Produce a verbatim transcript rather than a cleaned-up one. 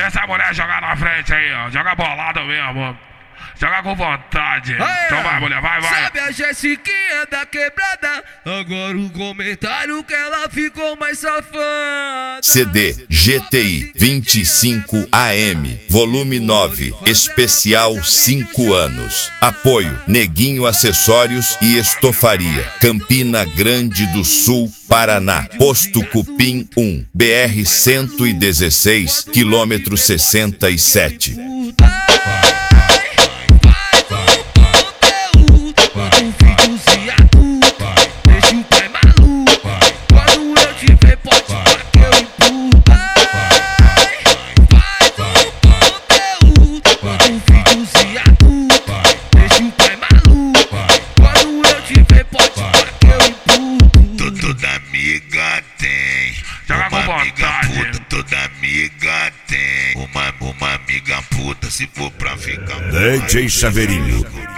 Deixa a mulher jogar na frente aí, ó. Joga bolado mesmo. Joga com vontade. Aê, então vai, mulher, vai, vai. Sabe a Jessiquinha da quebrada? Agora o comentário que ela ficou mais safada. C D G T I vinte e cinco A M, volume nove, especial cinco anos. Apoio Neguinho Acessórios e Estofaria, Campina Grande do Sul, Paraná. Posto Cupim um, B R cento e dezesseis, quilômetro sessenta e sete. Joga com vontade. Toda amiga tem uma, uma amiga puta, se for pra ficar. D J Chaveirinho.